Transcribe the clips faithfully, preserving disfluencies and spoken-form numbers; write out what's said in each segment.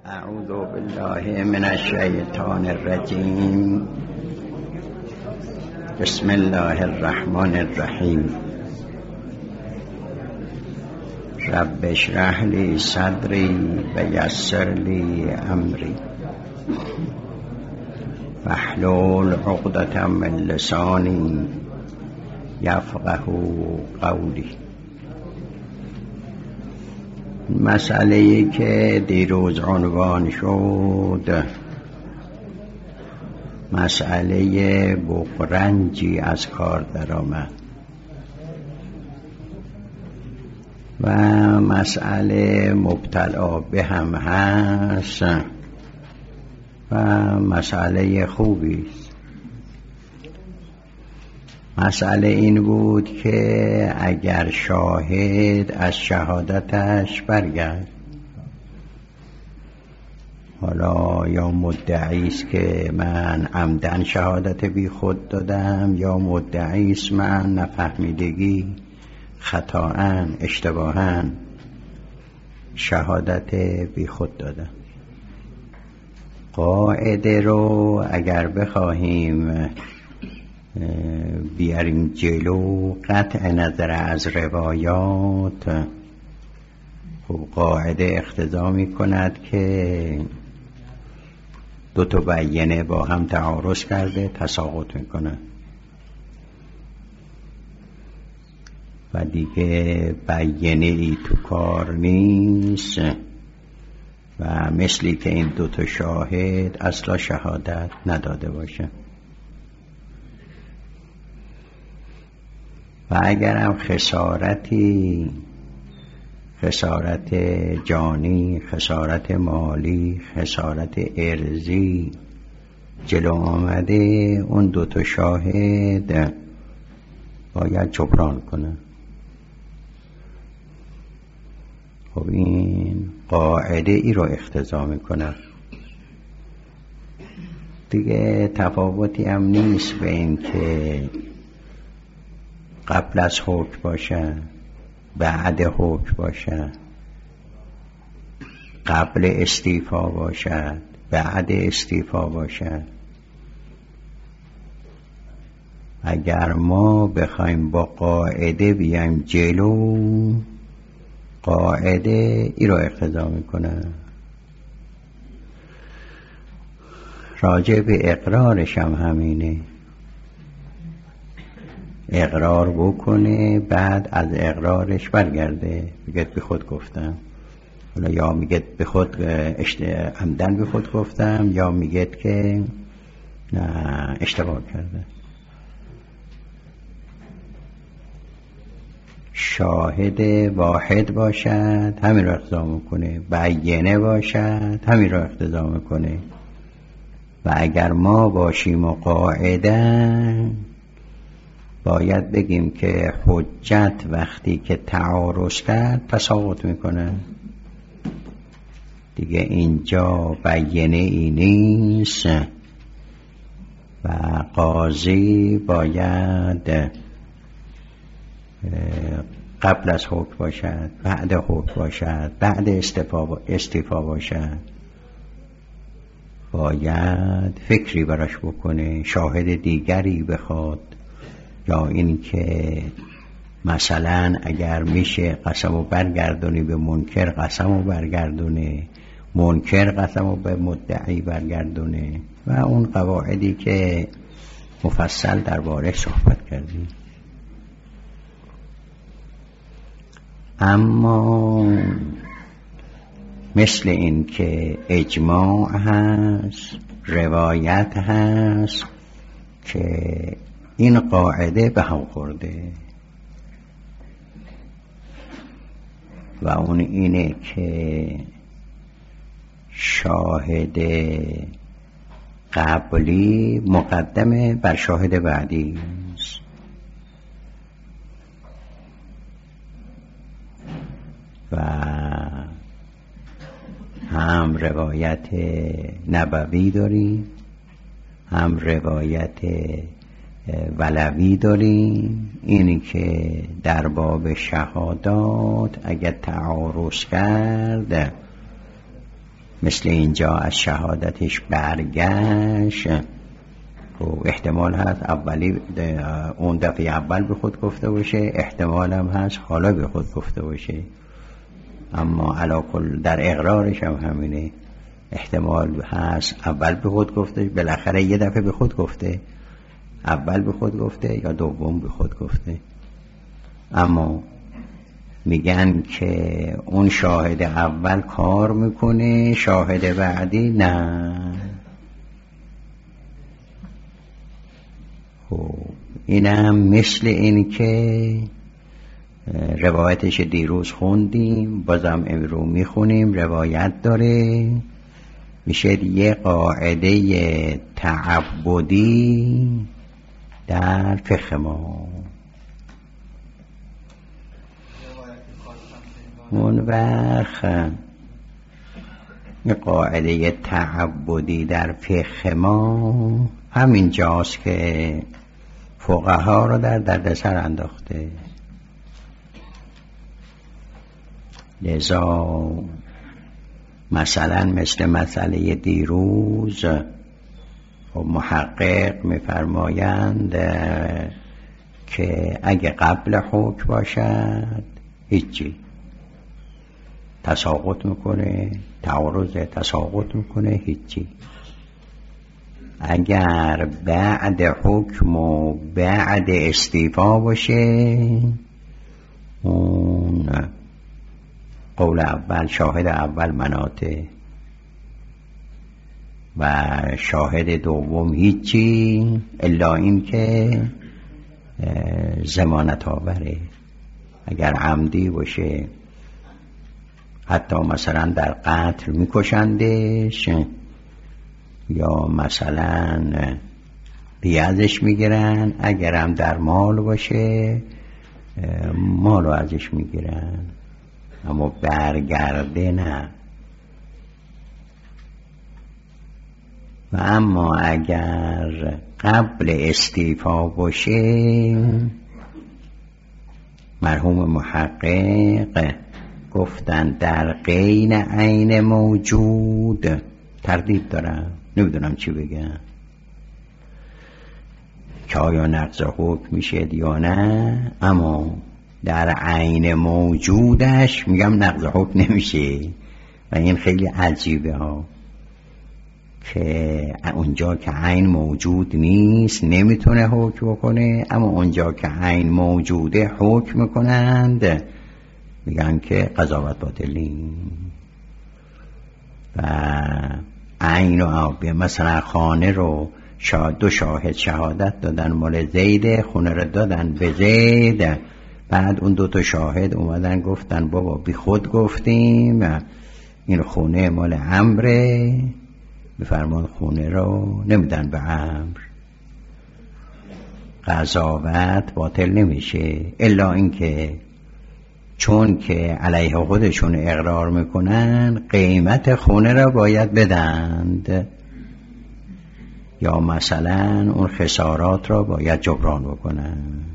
اعوذ بالله من الشیطان الرجیم. بسم الله الرحمن الرحیم. رب اشرح لی صدری و یسر لی امری واحلل عقدة من لسانی یفقهوا قولی. مسئله‌ای که دیروز عنوان شد مسئله بغرنجی از کار درآمد و مسئله مبتلا به هم هست و مسئله خوبی است. مسئله این بود که اگر شاهد از شهادتش برگرد، حالا یا مدعی است که من عمدن شهادت بی خود دادم، یا مدعی است من نفهمیدگی خطااً اشتباهاً شهادت بی خود دادم. قاعده رو اگر بخواهیم بیاریم جلو، قطع نظر از روایات، خب قاعده اقتضا می کند که دو تا بیانه با هم تعارض کرده تساقط می کند و دیگه بیانه ای تو کار نیست و مثلی که این دو تا شاهد اصلا شهادت نداده باشه. و اگرم خسارتی، خسارت جانی، خسارت مالی، خسارت ارضی جلو آمده، اون دوتا شاهد باید جبران کنه. خب این قاعده ای رو اقتضا میکنه. دیگه تفاوتی هم نیست به این که قبل از حکم باشه، بعد حکم باشه، قبل استیفا باشد، بعد استیفا باشد. اگر ما بخوایم با قاعده بیایم جلو، قاعده ای رو اقتضا میکنه. راجع به اقرارش هم همینه. اقرار بکنه، بعد از اقرارش برگرده بگه به خود گفتم، حالا یا میگه به خود عمدن به خود گفتم، یا میگه که نه اشتباه کرده. شاهد واحد باشد همین رو اقتضا میکنه، بیانه باشد همین رو اقتضا میکنه. و اگر ما باشیم و قاعده، باید بگیم که حجت وقتی که تعارض کرد تساقط میکنه. دیگه اینجا بیانه ای نیست و قاضی باید قبل از حکم باشد، بعد حکم باشد، بعد استیفا باشد. باید فکری براش بکنه، شاهد دیگری بخواد، یا این که مثلا اگر میشه قسم و برگردونی به منکر قسم و برگردونه، منکر قسم و به مدعی برگردونه و اون قواعدی که مفصل درباره صحبت کردیم. اما مثل این که اجماع هست، روایت هست که این قاعده به هم خورده و اون اینه که شاهد قبلی مقدمه بر شاهد بعدی است و هم روایت نبوی داریم، هم روایت ولوی داریم. اینی که در باب شهادات اگر تعارض کرد مثل اینجا از شهادتش برگشت و احتمال هست اولی اون دفعه اول به خود گفته باشه، احتمال هم هست حالا به خود گفته باشه، اما علا کل در اقرارش هم همینه، احتمال هست اول به خود گفته، بالاخره یه دفعه به خود گفته، اول به خود گفته یا دوم به خود گفته. اما میگن که اون شاهد اول کار میکنه، شاهد بعدی نه. خب اینم مثل این که روایتش دیروز خوندیم، بازم امرو میخونیم، روایت داره، میشه یه قاعده تعبدی در فقه ما. اون وقت یه قاعده تعبدی در فقه ما همین جاست که فقها رو در دردسر انداخته. لذا مثلا مثل مسئله دیروز و محقق میفرمایند که اگه قبل حکم باشد هیچی، تساقط میکنه، تعارض تساقط میکنه هیچی. اگر بعد حکم و بعد استیفا باشه، اون قول اول شاهد اول مناطه و شاهد دوم هیچی الا این که ضمانت آوره. اگر عمدی باشه حتی مثلا در قتل میکشندش یا مثلا بیازش میگیرن، اگرم در مال باشه مال رو ازش میگیرن، اما برگرده نه. و اما اگر قبل استیفا باشه، مرحوم محقق گفتن در غین عین موجود، تردید دارم نمیدونم چی بگم که آیا نقض حکم میشه یا نه، اما در عین موجودش میگم نقض حکم نمیشه. و این خیلی عجیبه ها که اونجا که عین موجود نیست نمیتونه حکم بکنه، اما اونجا که عین موجوده حکم میکنند، میگن که قضاوت باطل نیست. و عین و آبیه مثلا خانه رو شاهد دو شاهد شهادت دادن مال زید، خونه رو دادن به زید، بعد اون دو تا شاهد اومدن گفتن بابا بی خود گفتیم این خونه مال عمره، بفرمان خونه رو نمیدن به عمر، قضاوت باطل نمیشه الا اینکه چون که علیه خودشون اقرار میکنن قیمت خونه را باید بدند یا مثلا اون خسارات را باید جبران بکنن.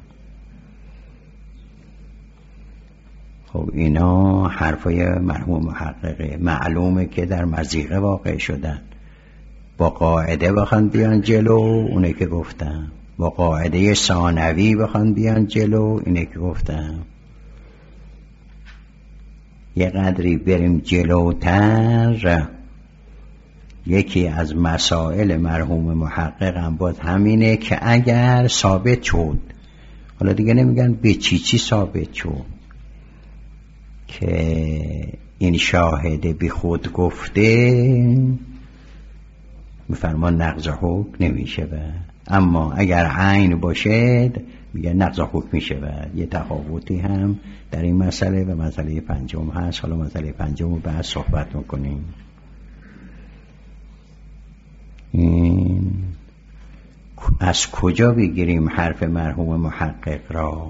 خب اینا حرفای مرحوم محققه، معلومه که در مضیقه واقع شدن، با قاعده بخوان بیان جلو اونه که گفتم، با قاعده ثانوی بخوان بیان جلو اینه که گفتم. یه قدری بریم جلوتر، یکی از مسائل مرحوم محقق هم باز همینه که اگر ثابت شد، حالا دیگه نمیگن به چی چی ثابت شد، که این شاهد بی خود گفته میفرمان نقض حکم نمیشه. و اما اگر عین باشه میگه نقض حکم میشه. و یه تفاوتی هم در این مسئله و مسئله پنجم هست. حالا مسئله پنجم رو بعد صحبت میکنیم. این از کجا بگیریم حرف مرحوم محقق را؟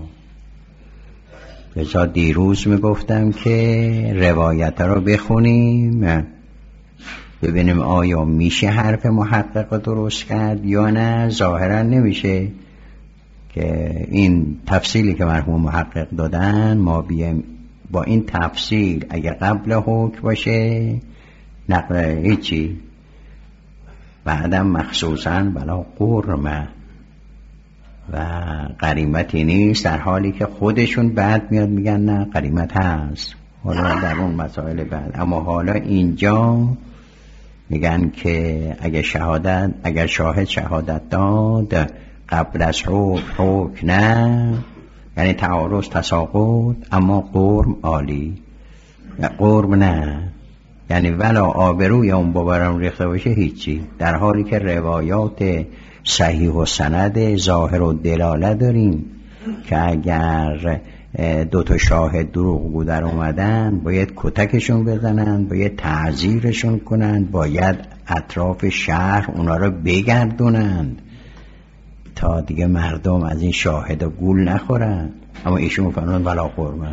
بذار دیروز میگفتم که روایت رو بخونیم ببینیم آیا میشه حرف محقق درست کرد یا نه. ظاهرا نمیشه که این تفصیلی که مرحوم محقق دادن ما بیایم با این تفصیل اگر قبل حکم باشه نقل هیچی. بعدم مخصوصا بلا قرمه و غریمتی نیست، در حالی که خودشون بعد میاد میگن نه غریمت هست، حالا در اون مسائل بعد. اما حالا اینجا میگن که اگر شهادت اگر شاهد شهادت داد قبل از حکم حکم نه، یعنی تعارض تساقط، اما قرم عالی، قرم نه، یعنی ولا آبروی اون بابرم ریخته باشه هیچی، در حالی که روایات صحیح و سند ظاهر و دلاله داریم که اگر دو تا شاهد دروغگو در اومدن باید کتکشون بزنن، باید تعزیرشون کنن، باید اطراف شهر اونا رو بگردونن تا دیگه مردم از این شاهد گول نخورن. اما ایشون فرمودن ولا قرمه.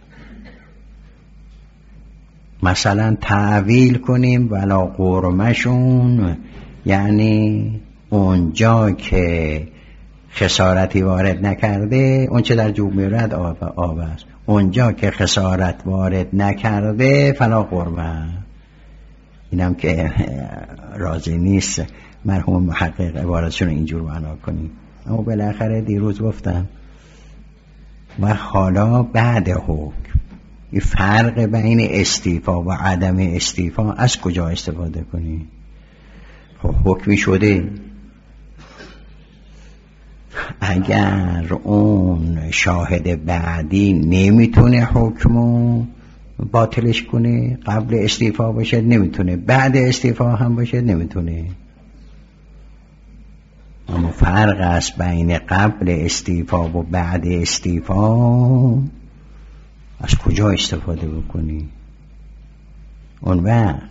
مثلا تعویل کنیم ولا قرمشون، یعنی اونجا که خسارتی وارد نکرده اون چه در جوب میرد آب, آب است، اونجا که خسارت وارد نکرده فلا قرمه. اینم که راضی نیست مرحوم محقق عبارتشون اینجور معنا کنیم. اما بالاخره دیروز گفتم و حالا بعد حکم، این فرق بین استیفا و عدم استیفا از کجا استفاده کنی؟ خب حکمی شده، اگر اون شاهد بعدی نمیتونه حکمو باطلش کنه، قبل استیفا باشه نمیتونه، بعد استیفا هم باشه نمیتونه. اما فرق است بین قبل استیفا و بعد استیفا، از کجا استفاده بکنی؟ اون وقت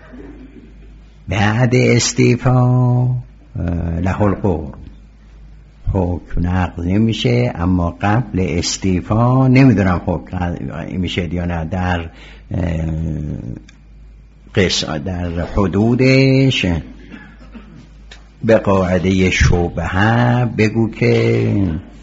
بعد استیفا له القرم، حکم نقض نمیشه، اما قبل استیفا نمیدونم حکم میشه یا نه. در قصه در حدودش به قاعده شبهه بگو که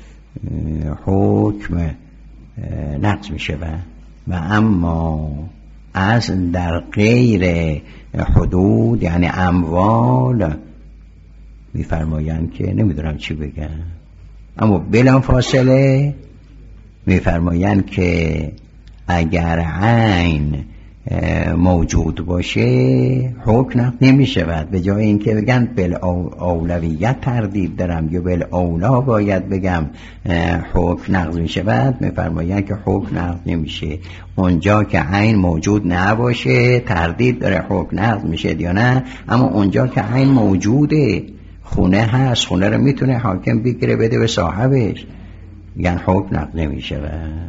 حکم نقض میشه و و اما از در غیر حدود یعنی اموال میفرمایند که نمیدونم چی بگم، اما بلا فاصله میفرمایند که اگر عین موجود باشه حکم نقض نمیشه. بعد به جای اینکه بگن بالاولویت تردید دارم یا بالاولا باید بگم حکم نقض میشه، بعد میفرمایند که حکم نقض نمیشه. اونجا که عین موجود نباشه تردید داره حکم نقض میشه یا نه، اما اونجا که عین موجوده، خونه هست، خونه رو میتونه حاکم بگیره بده به صاحبش، میگن حکم نقض نمیشه.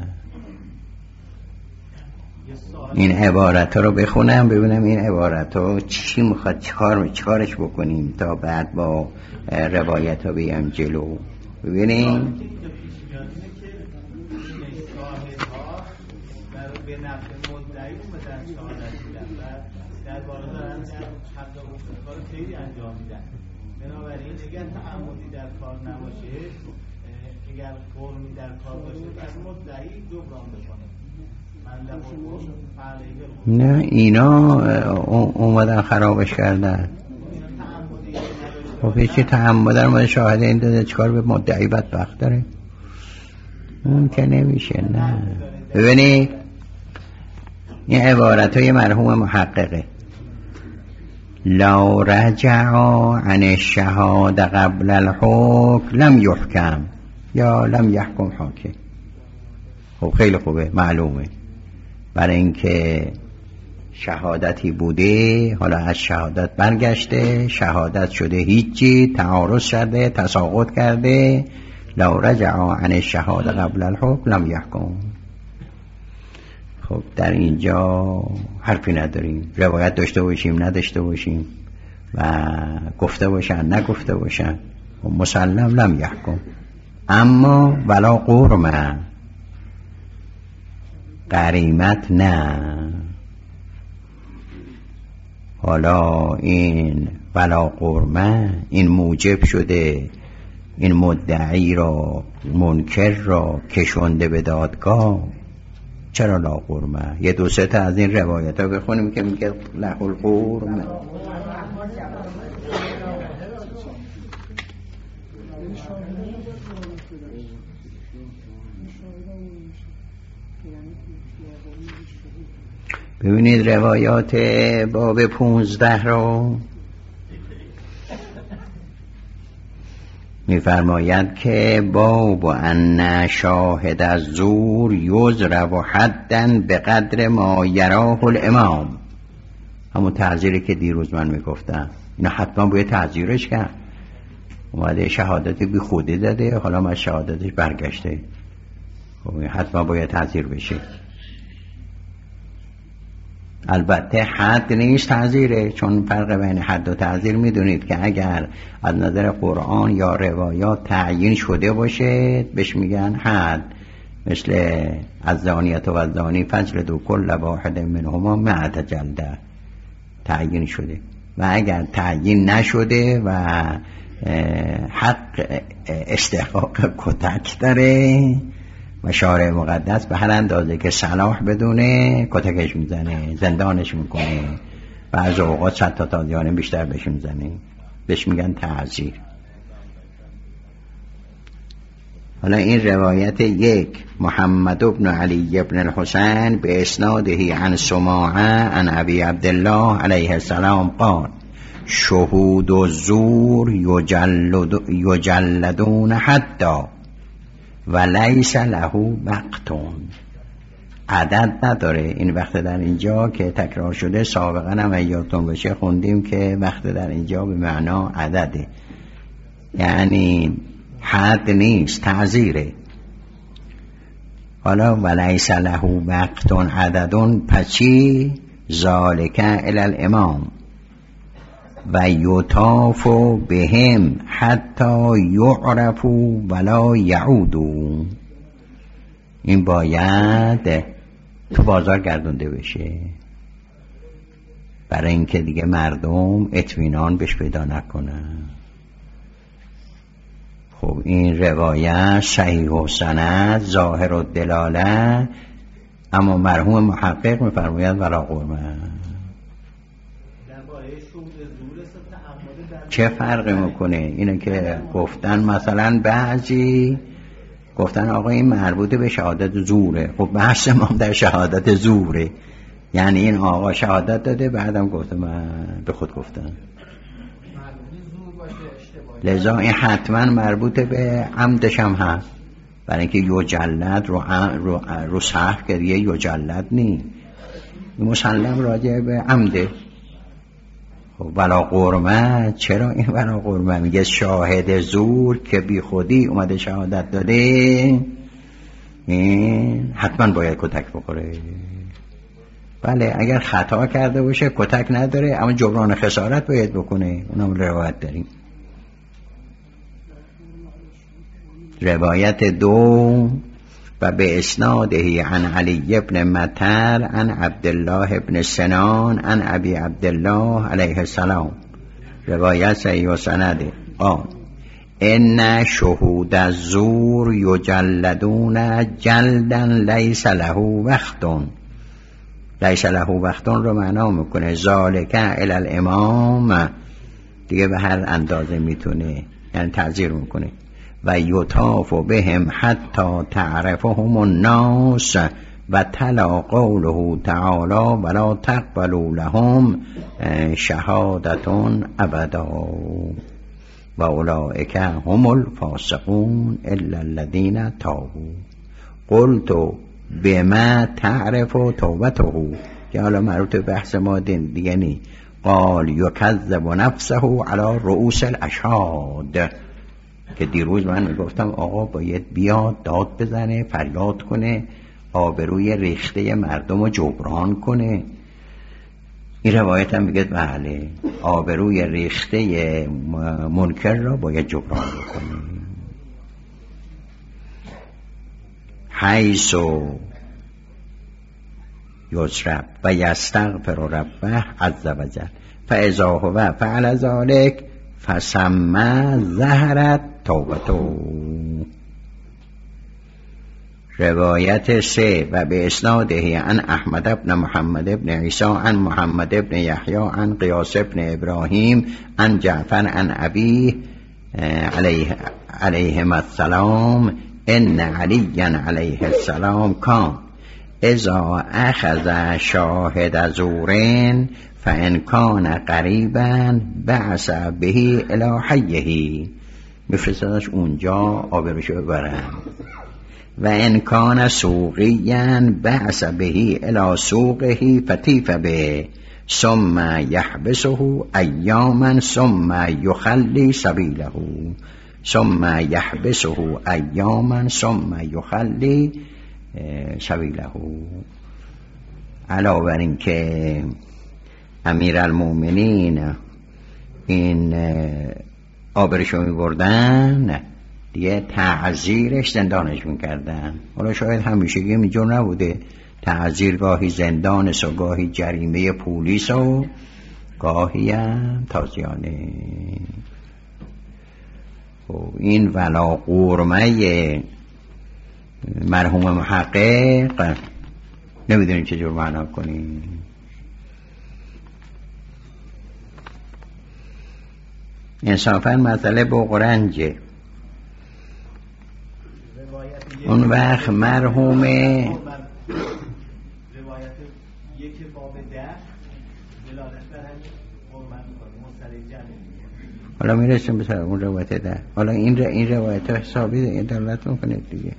این عبارت ها رو بخونم ببینم این عبارت ها چی میخواد، چکار چکارش بکنیم تا بعد با روایت ها بیم جلو. ببینیم بنابراین اگر تعمدی در کار نباشه، اگر قرمی در کار باشه، پس مدعی جبران بکنه. نه اینا اومدن خرابش کردن. خب هیچی تعمد در مورد شاهد این داده چکار به مدعی بدبخت داره؟ اون که نمیشه. نه ببینید این عبارت های مرحوم محققه لا رجع عن الشهاد قبل الحکم لم يحكم یا لم يحكم حاکم. خب خیلی خوبه، معلومه، برای اینکه شهادتی بوده، حالا از شهادت برگشته، شهادت شده هیچی، تعارض شده، تساقط کرده، لو رجع عن الشهاد قبل الحکم لم يحكم. خب در اینجا حرفی نداریم، روایت داشته باشیم نداشته باشیم و گفته باشن نگفته باشن، مسلم لم يحكم. اما ولا قرمه، غریمت نه. حالا این ولا قرمه این موجب شده این مدعی را منکر را کشونده به دادگاه، چرا لا قرمه؟ یه دو سه تا از این روایت ها بخونیم که میگه له القرمه. ببینید روایات باب پونزده رو میفرماید که باب ان شاهد الزور یضرب حدا به قدر ما یراه الامام، همون تعزیری که دیروز من میگفتم، اینا حتما باید تعزیرش کرد. اومده شهادت بی خودی داده، حالا ما شهادتش برگشته، خب حتما باید تعزیر بشه. البته حد نیست تعزیره، چون فرق بین حد و تعزیر میدونید که اگر از نظر قرآن یا روایات تعیین شده باشه بهش میگن حد، مثل الزانیة و الزانی فجلدوا کل واحد منهما مئة جلده، تعیین شده. و اگر تعیین نشده و حق استحقاق کتک داره و شارع مقدس به هر اندازه که صلاح بدونه کتکش میزنه، زندانش میکنه و از اوقات صد تا تازیانه بیشتر بهش میزنه، بهش میگن تعزیر. حالا این روایت یک، محمد ابن علی ابن الحسین به اسناده عن سماعه عن ابی عبدالله علیه السلام قال شهود الزور یجلد یجلدون حتی و لیس له وقتون، عدد نداره. این وقت در اینجا که تکرار شده، سابقا هم یادتون باشه خوندیم که وقت در اینجا به معنا عدده، یعنی حد نیست، تعزیره. حالا و لیس له وقتون عددون، پچی ذالک الی الامام و یطافو بهم حتی یعرفو ولا یعودو، این باید تو بازار گردونده بشه برای اینکه دیگه مردم اطمینان بهش پیدا نکنن. خب این روایت صحیح و سند ظاهر و دلاله، اما مرحوم محقق میفرماید ولا قرمه. چه فرقی میکنه؟ اینه که گفتن مثلا بعضی گفتن آقا این مربوط به شهادت زوره، خب بحث ما در شهادت زوره، یعنی این آقا شهادت داده بعدم گفته من به خود گفتم، لذا این حتما مربوط به عمدش هم هست، برای اینکه یجلد رو رو, رو صحف که دیگه یجلد نی، مسلم راجع به عمده. ولا قرمه، چرا این ولا قرمه؟ میگه شاهد زور که بی خودی اومده شهادت داده این حتما باید کتک بخوره. بله اگر خطا کرده باشه کتک نداره، اما جبران خسارت باید بکنه، اونم روایت داریم. روایت دو و به اسناده عن علی ابن مطر عن عبدالله ابن سنان عن ابی عبدالله علیه السلام، روایت صحیح و سنده قال ان شهود الزور یجلدون جلدا لیس له وقتون، لیس له وقتون رو معنا میکنه ذالک الی الامام، دیگه به هر اندازه میتونه، یعنی تعزیر میکنه. و یطاف بهم حتی تعرفهم الناس و تلا قوله تعالی ولا تقبلوا لهم شهادتون ابدا و اولئک هم الفاسقون الا الذین تابوا. قلت بما تعرف توبته، که حالا مربوط به بحث ما دیگه نی. قال یکذب نفسه علی رؤوس الاشهاد، که دیروز من میگفتم آقا باید بیاد داد بزنه، فریاد کنه، آبروی ریخته مردم رو جبران کنه. این روایت هم میگه بله آبروی ریخته منکر را باید جبران کنه. حیث یسرب و یستغفر ربه عز وجل فاذا هو فعل ذلك فسمى ظهرت توبتو. روایت سه و به اسناده عن احمد ابن محمد ابن عیسی عن محمد ابن یحیی عن قیاس ابن ابراهیم عن جعفر عن ابیه علیه علیهم السلام ان علی علیه السلام کان اذا اخذ شاهد زورین فان کان قریبا بعث به الی حیه، میفرستادش اونجا آبروشو ببرن. و ان کان سوقیا بعث به الی سوقه فتیف به ثم یحبسه ایاما ثم یخلی سبیله ثم یحبسه ایاما ثم یخلی سبیله. علاوه بر این که امیرالمومنین این آبرشو می بردن، دیگه تعذیرش زندانش میکردن. حالا شاید همیشگی اینجور نبوده، تعذیر گاهی زندان و گاهی جریمه پولیس و گاهی هم تازیانه. این ولا قرمه مرحوم محقق نمیدونیم چجور معنا کنیم. انصافا مسئله بغرنجه. اون وقت مرحوم روایت یک باب ده دلالت بر همین قربان مصطلح جمعی. حالا میرسیم به اون روایت ده. حالا این ر... این روایت حسابی دلالت میکنه دیگه.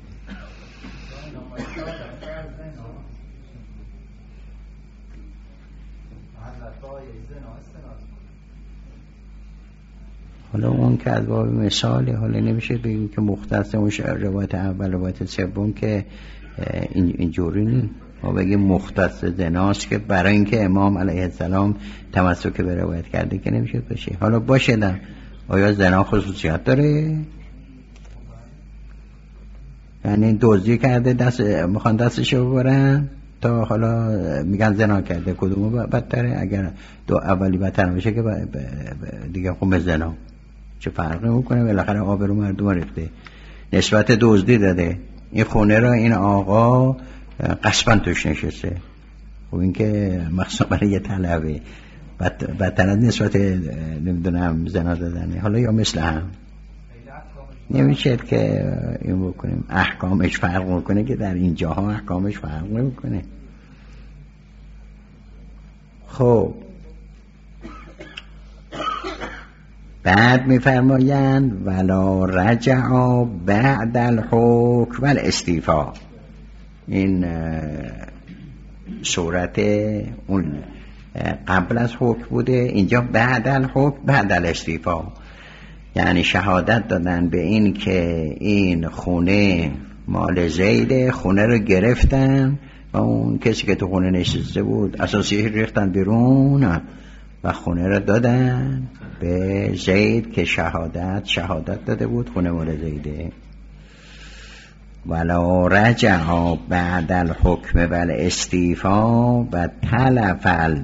حالا اون که از باب مثاله، حالا نمیشه بگیم که مختص اون روایت اول روایت سوم که اینجوری نیست. ما بگیم مختص زناست که برای اینکه امام علیه السلام تمسک به روایت کرده که نمیشه باشه. حالا باشه نه، آیا زنا خصوصیت داره؟ یعنی دزدی کرده دست میخوان دستشو ببرن تا حالا میگن زنا کرده، کدومو بدتره؟ اگر دو اولی بدتر بشه که دیگه خب زنا چه فرقی میکنه؟ بالاخره آبرو مردم ریخته، نسبت دزدی داده. این خونه را این آقا قصبا توش نشسته. خب این که مخصوصا برای یه طلبه بدتر از نسبت نمیدونم زنا دادنه. حالا یا مثل هم نمیشه که این بکنیم احکامش فرق میکنه که در این جاها احکامش فرق میکنه. خب بعد میفرمایند ولا رجع بعد الحکم والاستیفا. این صورت اون قبل از حکم بوده، اینجا بعد الحکم بعد الاستیفا. یعنی شهادت دادن به این که این خونه مال زیده، خونه رو گرفتن و اون کسی که تو خونه نشسته بود اساسی ریختن بیرون و خونه رو دادن به زید که شهادت شهادت داده بود خونه مال زیده. ولا رجع بعد الحکم والاستیفا و تلف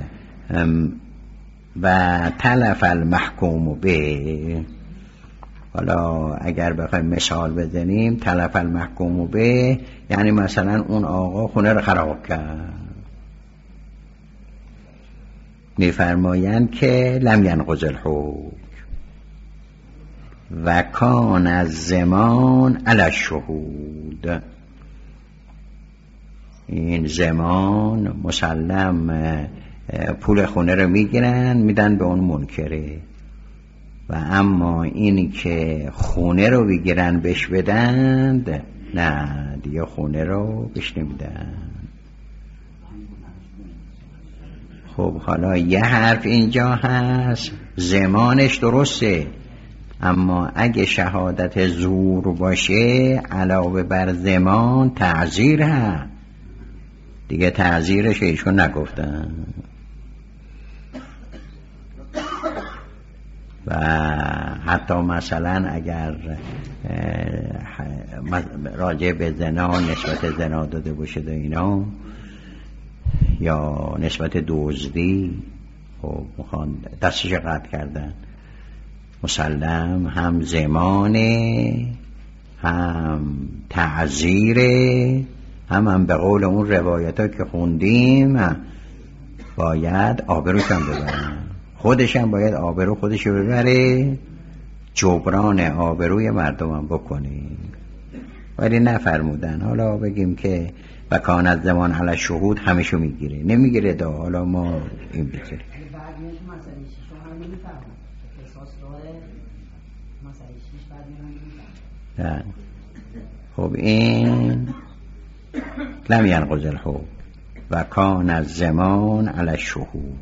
و تلف المحکوم به. حالا اگر بخوایم مثال بزنیم، تلف المحکوم به یعنی مثلا اون آقا خونه رو خراب کرد، میفرمایند که لم ینقض الحکم و کان از زمان علی الشهود. این زمان مسلم پول خونه رو میگیرن میدن به اون منکره، و اما اینی که خونه رو بگیرن بهش بدند نه، دیگه خونه رو بهش نمیدن. خب حالا یه حرف اینجا هست، زمانش درسته، اما اگه شهادت زور باشه علاوه بر زمان تعذیر هست دیگه، تعذیرش ایشون نگفتن. و حتی مثلا اگر راجع به زنا نسبت زنا داده باشه و اینا، یا نسبت دزدی، خب میخوان دستش قطع کردن، مسلم هم زمان هم تعزیره، هم هم به قول اون روایت ها که خوندیم باید آبروش هم ببرن، خودش هم باید آبرو خودش ببره، جبران آبروی مردم هم بکنه. ولی نفرمودن. حالا بگیم که و کان از زمان علی شهود همشو میگیره، نمیگیره دا، حالا ما این بگیره. خب این لم ینقض الحکم و کان از زمان علی شهود.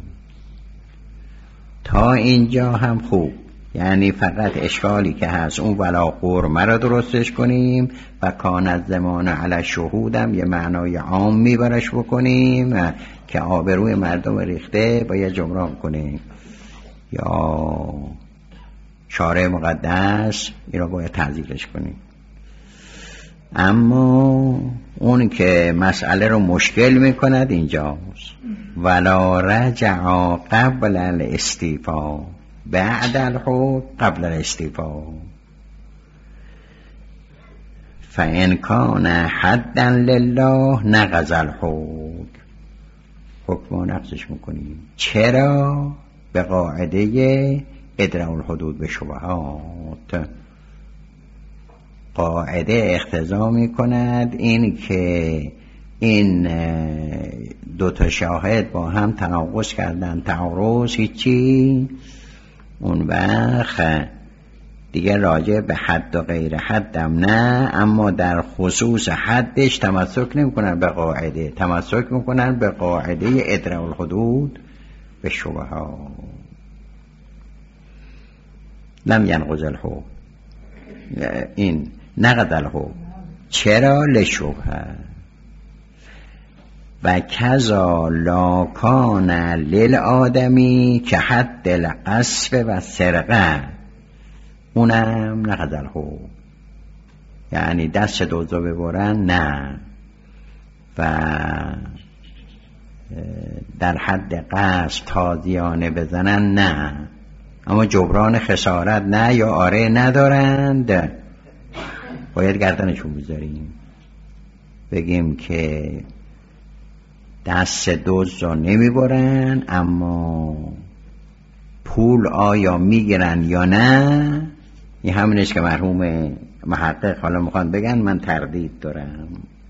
تا اینجا هم خوب، یعنی فقط اشکالی که هست اون ولا قرمه را درستش کنیم و کان از زمان علی شهودم یه معنای عام میبرش بکنیم که آبروی مردم ریخته باید جبران کنیم، یا شارع مقدس این را باید تعزیرش کنیم. اما اون که مسئله رو مشکل میکند اینجاست، ولا رجع قبل الاستیفا بعد الحکم قبل الاستیفا فإن کان حدا لله نقض الحکم. حکم رو نقضش میکنیم. چرا؟ به قاعده ادراء الحدود به شبهات. قاعده اقتضا میکند این که این دو تا شاهد با هم تناقض کردن، تعارض هیچی، اون وقت دیگه راجع به حد و غیر حدم نه، اما در خصوص حدش تمسک نمیکنن به قاعده، تمسک میکنن به قاعده ادراء الحدود به شبهات. لم ینقض الحکم، این نقض الحکم. چرا؟ لشبهه. و کذا لا کان للآدمی که حد القصف و سرقه، اونم نقض الحکم، یعنی دست دوزا ببرن نه، و در حد قصف تازیانه بزنن نه، اما جبران خسارت نه یا آره ندارند، باید گردنشون بذاریم. بگیم که دست دوز رو نمیبرن اما پول آیا میگیرن یا نه، این همینش که مرحوم محقق حالا میخوان بگن، من تردید دارم.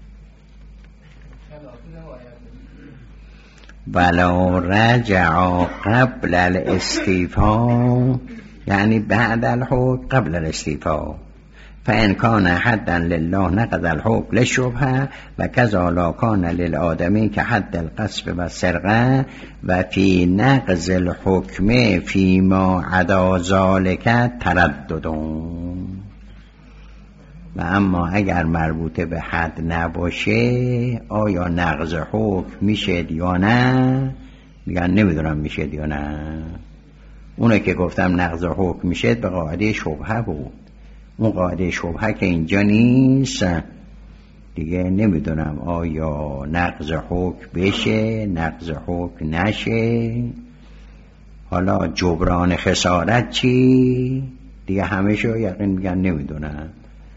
ولا رجع قبل الاستیفا، یعنی بعد الحکم قبل الاستیفا. فإن کان حدا لله نقض الحکم للشبهه و کذا لا کان للآدمی که حد القصف و سرقه و فی نقض الحکم فیما عدا ذالک ترددون. و اما اگر مربوطه به حد نباشه آیا نقض حکم میشه یا نه، میگن نمیدونم میشه یا نه. اونه که گفتم نقض حکم میشه به قاعده شبهه بود، اون قاعده شبهه که اینجا نیست دیگه نمیدونم آیا نقض حکم بشه نقض حکم نشه. حالا جبران خسارت چی؟ دیگه همه شو یقین میگن نمیدونم.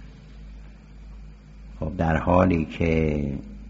خب در حالی که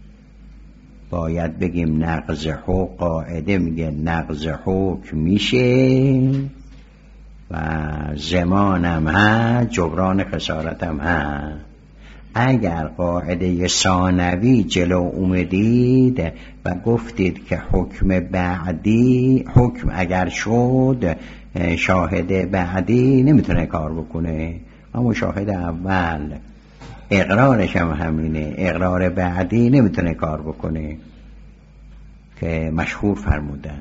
باید بگیم نقض حکم، قاعده میگه نقض حکم میشه و زمانم ها، جبران خسارتم ها. اگر قاعده ثانوی جلو اومدید و گفتید که حکم بعدی، حکم اگر شد شاهد بعدی نمیتونه کار بکنه، اما شاهد اول اقرارش هم همینه، اقرار بعدی نمیتونه کار بکنه که مشهور فرمودن.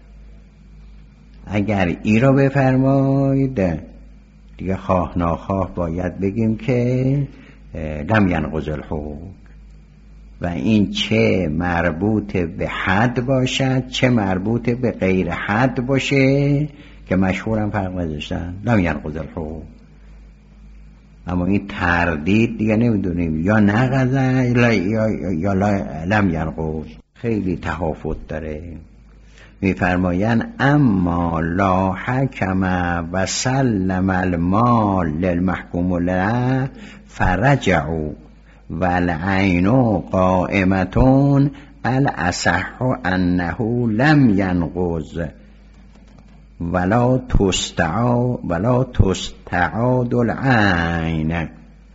اگر ای را بفرمایید دیگه خواه ناخواه باید بگیم که لم ینقض الحکم، و این چه مربوط به حد باشد چه مربوط به غیر حد باشه که مشهورم فرق نذاشتن، لم ینقض الحکم. اما این تردید دیگه نمیدونیم یا نقض یا, یا, یا لم ینقض، خیلی تفاوت داره. میفرمایند اما لا حکم و سلم المال للمحکوم له فرجعوا والعین قائمتون الاصح انه لم ینقض ولا تستعاد ولا تستعاد العین.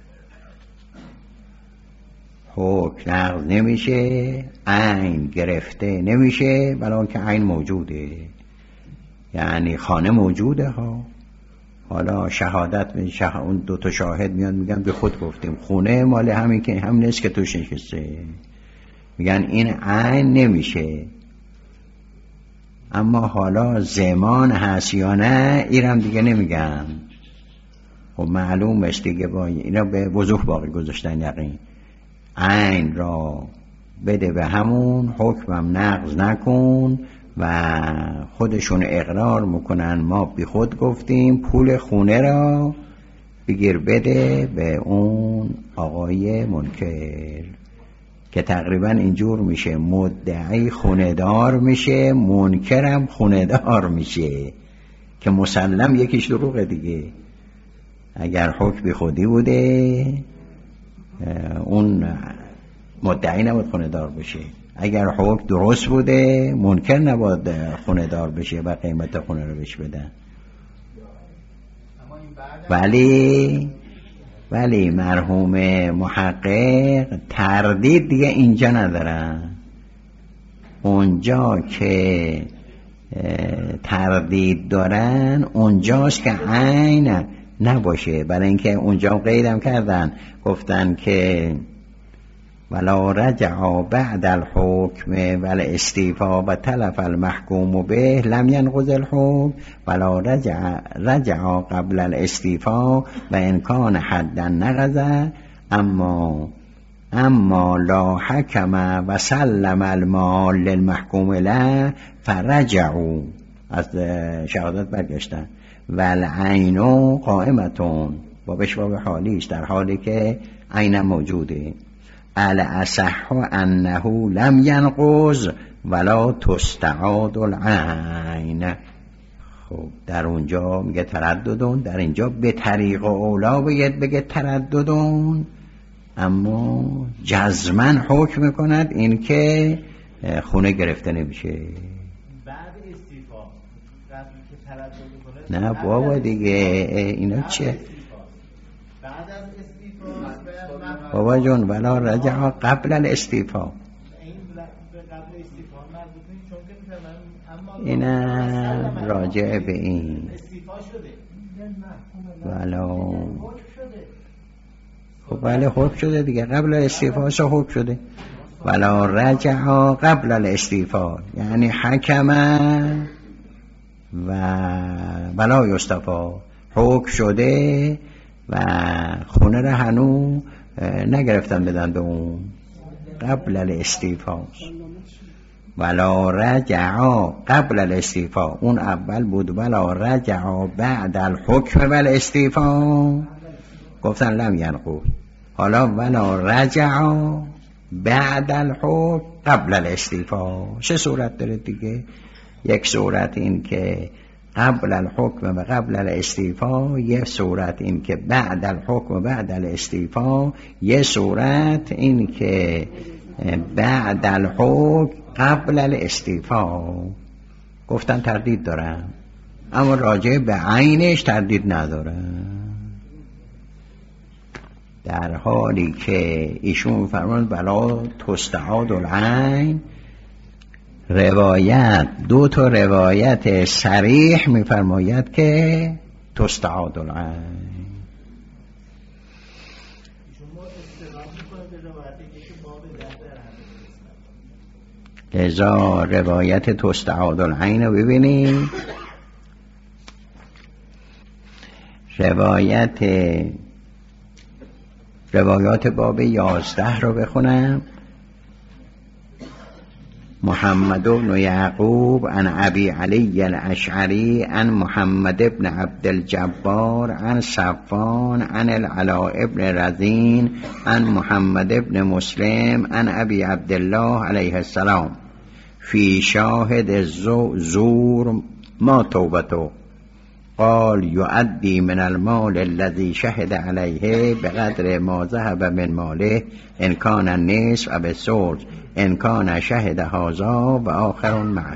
حکم نقض نمیشه، عین گرفته نمیشه، ولی که عین موجوده، یعنی خانه موجوده ها. حالا شهادت شه... اون دو تا شاهد میان میگن به خود گفتیم خونه مال همین که هم نیست که توش نشسته، میگن این عین نمیشه. اما حالا زمان هست یا نه ایرم دیگه نمیگن. خب معلوم است دیگه، با اینا به وضوح باقی گذاشتن یقین. عین را بده به همون، حکمم نقض نکن و خودشون اقرار میکنن ما بی خود گفتیم، پول خونه را بگیر بده به اون آقای منکر، که تقریبا اینجور میشه مدعی خونه دار میشه، منکرم خونه دار میشه، که مسلم یکیش دروغه دیگه. اگر حکم بی خودی بوده اون مدعی نباید خونه دار بشه، اگر حکم درست بوده منکر نباید خونه دار بشه و قیمت خونه رو بهش بدن. ولی ولی مرحوم محقق تردید دیگه اینجا ندارن. اونجا که تردید دارن اونجاست که عین نباشه، برای اینکه اونجا قیدم کردن، گفتن که ولا رجع بعد الحکم ولا استیفا و تلف المحکوم به لم ينقض الحکم ولا رجع رجع قبل الاستیفا و ان کان حدا نقض اما اما لا حکم و سلم المال للمحکوم له فرجعوا. از شهادت برگشتن. والعین قائمتون، بابش باب حالیش، در حالی که عین موجوده. الاصح انه لم ینقض ولا تستعاد العین. خب در اونجا میگه ترددون، در اینجا به طریق اولا باید بگه ترددون، اما جزمن حکم میکند این که خونه گرفته نمیشه. بعد استیفا قبلی که تردد کنه نه بابا دیگه اینا چه بعد از استیفا بابا جون ولا رجع قبل الاستیفا، این قبل استیفا مربوط نیست، چون که میفرمایند اما اینا راجع به این استیفا شده ولا خب بله حکم شده دیگه، قبل الاستیفا سه حکم شده. ولا رجع قبل الاستیفا یعنی حکم و ولا یستفا، حکم شده و خونه را هنو نگرفتن بدن به اون، قبل الاستیفا. ولا رجع قبل الاستیفا اون اول بود، ولا رجع بعد الحکم و الاستیفا گفتن لم ینقض. حالا ولا رجع بعد الحکم قبل الاستیفا. چه صورت داره دیگه؟ یک صورت این که قبل الحکم و قبل الاستیفا، یه صورت این که بعد الحکم و بعد الاستیفا، یه صورت این که بعد الحکم قبل الاستیفا. گفتن تردید دارن، اما راجع به عینش تردید ندارن، در حالی که ایشون فرمود بلا تستعاد العین. روایت دو تا روایت صریح میفرماید که تستعاد العین. لذا روایت تستعاد العین رو ببینیم. روایت روایات باب یازده رو بخونم. محمد بن یعقوب عن ابی علی الاشعری عن محمد بن عبد الجبار عن صفان عن العلاء بن رزین عن محمد بن مسلم عن ابی عبدالله علیه السلام فی شاهد زور ما توبتو قال یؤدی من المال الذي شهد علیه بقدر ما ذهب من ماله ان کان النصف و بالثلث ان کان شهد هذا و آخر معه.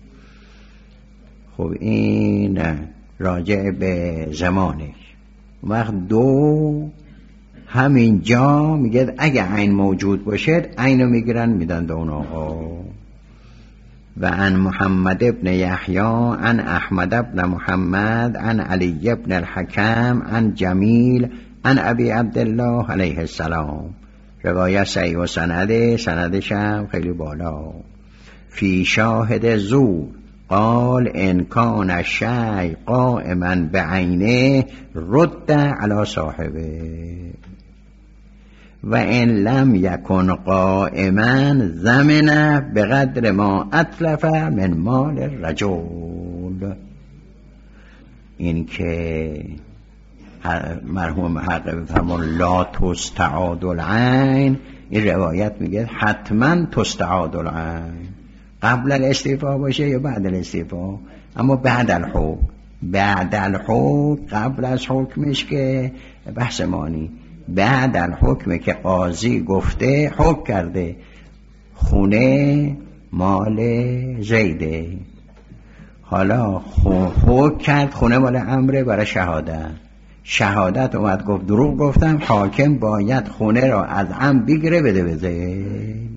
خب این راجع به زمانش. وقت دو همینجا میگه اگه عین موجود باشد عینو میگیرن میدن به اون آقا. و عن محمد ابن یحیی عن احمد ابن محمد عن علی ابن الحکم عن جمیل عن ابی عبدالله علیه السلام. روایت صحیح و سنده، سندش هم خیلی بالا. فی شاهد زور قال ان کان الشیء قائما بعینه رد علی صاحبه و ان لم یکن قائما ضمن بقدر ما اتلف من مال الرجل. این که مرحوم حق فرمون لا تستعاد العین، این روایت میگه حتما تستعاد العین، قبل الاستیفا باشه یا بعد الاستیفا، اما بعد الحکم. بعد الحکم قبل از حکمش که بحث مانی، بعد الحکم که قاضی گفته حکم کرده خونه مال زیده، حالا حکم کرد خونه مال عمره برای شهادت. شهادت اومد گفت دروغ گفتم، حاکم باید خونه را از عم بگیره بده به زید.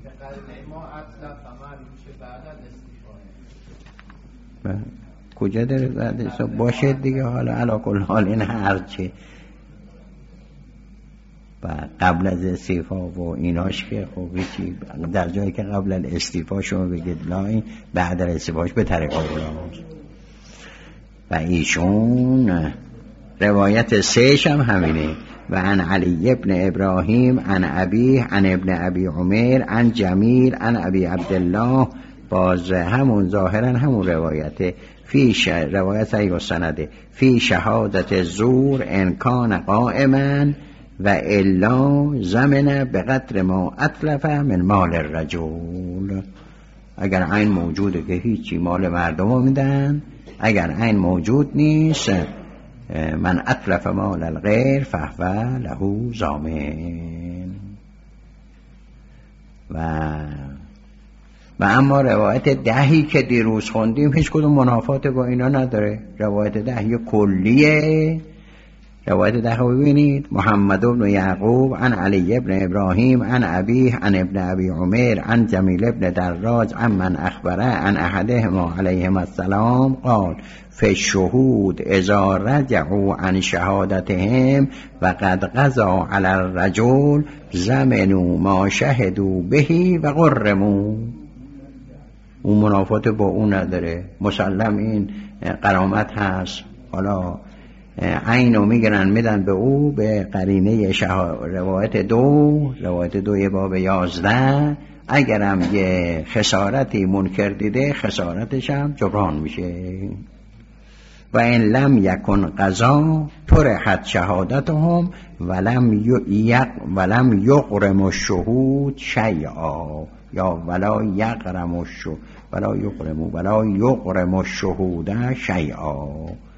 کجا داره بعدش باشه دیگه. حالا علا کل حال این هرچه و قبل از استیفا و ایناش که خب چی در جایی که قبل از استیفا شما بگید لا، این بعد از استیفاش به طریق اولاست. و ایشون روایت سهش هم همینه. و عن علی ابن ابراهیم عن ابیه عن ابن ابی عمر عن جمیل عن ابی عبدالله، باز همون ظاهرا همون روایته. فی ش... روایت صحیح و سنده. فی شهادت زور ان کان قائما و الا زمن به قدر ما اتلف من مال الرجل. اگر عین موجوده که هیچی مال مردم رو میدن، اگر عین موجود نیست من اتلف مال الغیر فهو له ضامن. و و اما روایت دهی که دیروز خوندیم هیچ کدوم منافات با اینا نداره. روایت دهی کلیه. روایت ده رو ببینید. محمد بن یعقوب عن علی ابن ابراهیم عن ابیه عن ابن ابی عمر عن جمیل ابن دراج عن من اخبره عن احدهما علیهم السلام قال فی الشهود اذا رجعوا عن شهادتهم و قد قضا علی الرجل زمنوا ما شهدوا به و غرموا. اون منافات با اون نداره، مسلم این قرامت هست. حالا عینو میگرن میدن به او به قرینه روایت دو، روایت دوی باب یازده. اگرم یه خسارتی منکر دیده خسارتش هم جبران میشه. و این لم یکن قضا طرحت شهادتهم ولم یق ولم یغرم الشهود شیئا، یا ولا یغرم الشهود ولا یغرم ولا یغرم الشهود شیئا.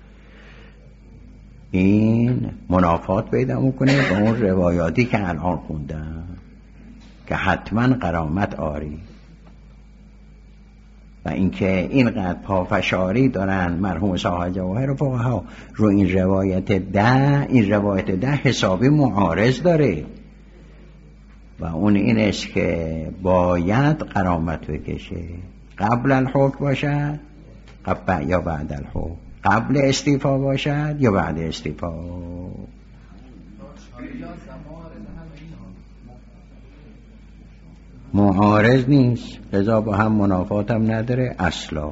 این منافات پیدا میکنه با اون روایاتی که الان خوندم که حتما قرامت آری. و اینکه اینقدر پافشاری دارن مرحوم صاحب جواهر و فقها رو این روایت ده، این روایت ده حسابی معارض داره و اون این است که باید قرامت بکشه. قبل الحکم باشد قبل یا بعد الحکم، قبل استیفا باشد یا بعد استیفا. معارض نیست، لذا با هم منافات هم نداره اصلا.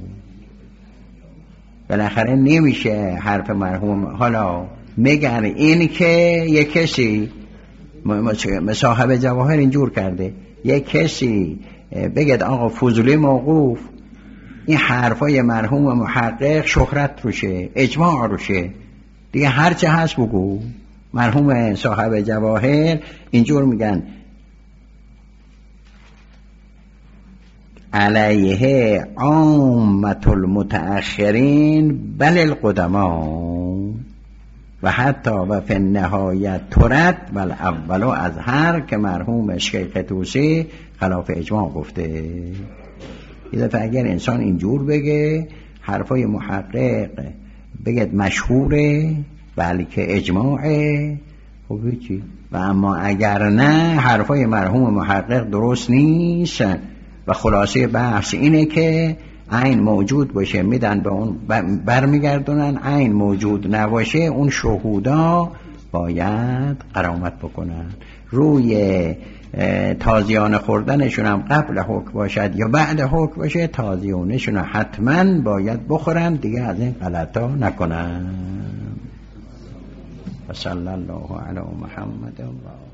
بالاخره نمیشه حرف مرحوم. حالا میگن این که یک کسی صاحب جواهر اینجور کرده، یک کسی بگید آقا فضولی موقوف، این حرفای مرحوم محقق شهرت روشه، اجماع روشه دیگه، هرچه هست بگو. مرحوم صاحب جواهر اینجور میگن علیه عامة المتأخرین بل القدما و حتی و فی النهایت ترد و الاول از هر که مرحوم شیخ طوسی خلاف اجماع گفته. یه دفعه اگر انسان اینجور بگه حرفای محقق بگید مشهوره بلکه اجماعه، خب چی؟ و اما اگر نه حرفای مرحوم محقق درست نیست و خلاصه بحث اینه که عین موجود باشه میدن به اون برمیگردونن، عین موجود نباشه اون شهودا باید غرامت بکنن. روی تازیانه خوردنشون هم قبل حکم باشد یا بعد حکم باشه تازیانشون حتما باید بخورن دیگه، از این غلطا نکنن. صلی الله علی محمد.